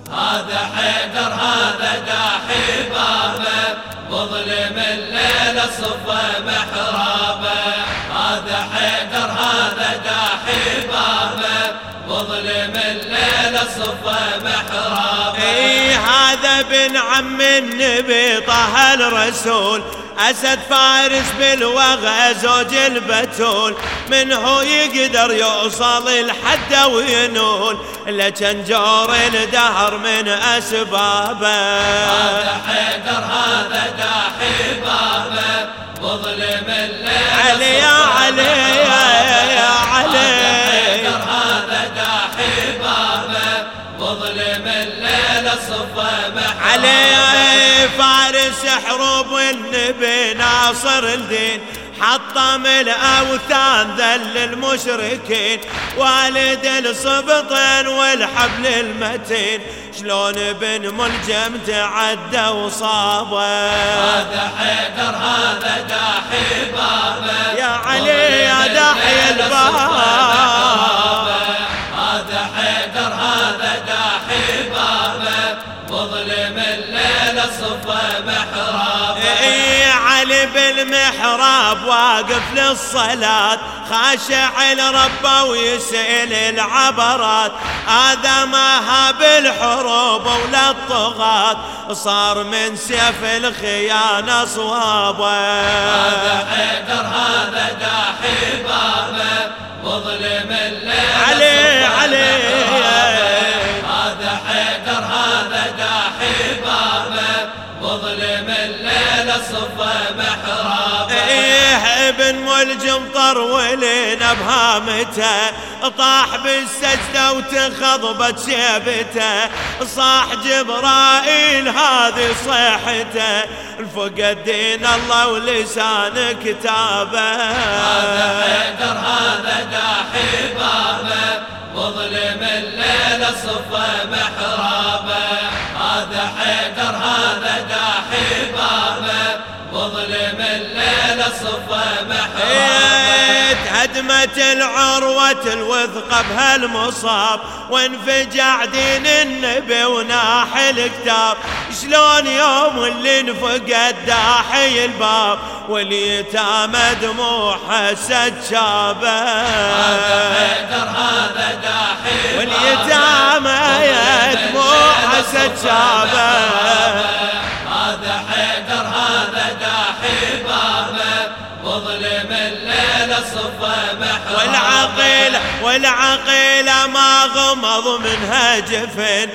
هذا حيدر هذا داحي بابه، مظلم الليل صفى محرابه. هذا حيدر هذا داحي بابه، مظلم الليل صفى محرابه. هذا بن عم النبي طه الرسول، أسد فارس بالوغى زوج البتول، من هو يقدر يوصل الحد وينول، لكن جور الدهر من أسبابه. هذا حيدر هذا داحي بابه، مظلم الليل علي يا علي يا علي. هذا حيدر هذا داحي بابه، مظلم الليل صفى محرابه. علي فارس حروب والنبي ناصر الدين، حطم الأوثان ذل المشركين، والد الصبطين والحبل المتين، شلون بن ملجم تعدى وصابه. هذا حيدر هذا داحي بابه، يا علي يا داحي الباب. هذا حيدر هذا داحي بابه، مظلم الليل صفى محرابه. علي بالمحراب واقف للصلاة، خاشع لربه ويسأل العبرات، هذا ما هاب الحروب ولا الطغاة، صار من سيف الخيانة صوابه. هذا حيدر هذا داحي بابه، مظلم الليل علي علي. هذا حيدر هذا داحي بابه، مظلم الليل صفى محرابه. ابن ملجم طرولين بهامته، طاح بالسجدة وتخضبت شيبته، صاح جبرائيل هذه صيحته، الفقد دين الله ولسان كتابه. هذا حيدر هذا داحي بابه، مظلم الليل صفى محرابه. هذا حيدر هذا داحي بابه، مظلم الليل صفى محرابه. هدمت العروة الوثقة بهالمصاب، وانفجع دين النبي وناح الكتاب، شلون يوم اللي انفقد داحي الباب، واليتامى دموعها سجابه. هذا حيدر هذا داحي بابه، واليتامى دموعها سجابه. هذا حيدر هذا داحي بابه، مظلم الليل صفى محرابه. والعقيلة ما غمض منها جفن،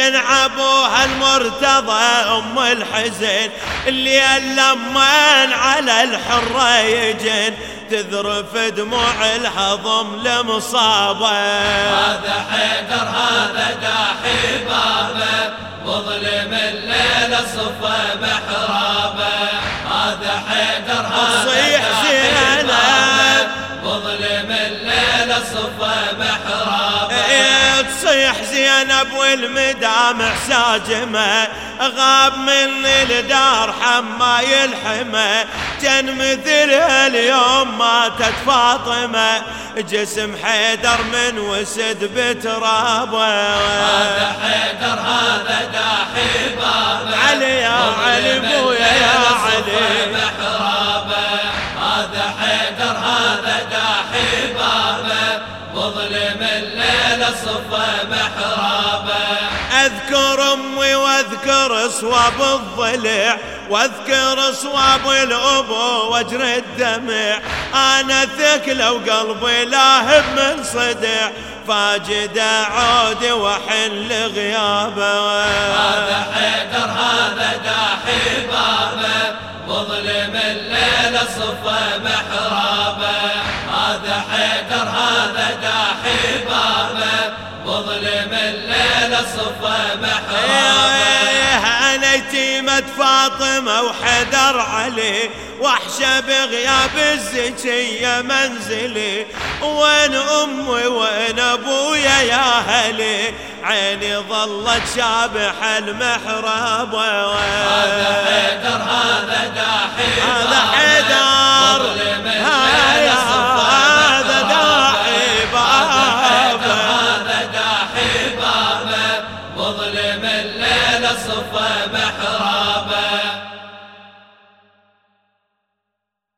تنعبوها المرتضى أم الحزن، اللي لمن على الحرة يجن، تذرف دموع الهضم لمصابه. هذا حيدر هذا داحي بابه، مظلم الليل صفى محرابه. هذا حيدر هذا داحي بابه، مظلم الليل صفى محرابه. تصيح زينب والمدامع ساجمة، غاب من الدار حما يلحمه، كان مثلها اليوم ماتت فاطمة، جسم حيدر من وسد بترابه. هذا حيدر هذا داحي بابه، علي يا علي بويا يا علي. محرابه. هذا حيدر هذا داحي بابه، مظلم الليل صفى محرابه. اذكر امي واذكر صواب الضلع، واذكر صواب الابو واجري الدمع، انا ثكله وقلبي لاهب من صدع، فاجد عودي وحن لغيابه. هذا حيدر هذا داحي بابه، مظلم الليل صفى محرابه. هذا حيدر هذا داحي بابه، مظلم الليل صفى محرابه. انا يتيمة فاطمة وحدر علي، وحشة بغياب الزكية منزلي، وين امي وين ابويا يا هلي، عيني ظلت شابح المحراب. هذا حيدر هذا داحي هذا حيدر مظلم الليل صفى محرابه. هذا داحي بابه، مظلم الليل صفى محرابه.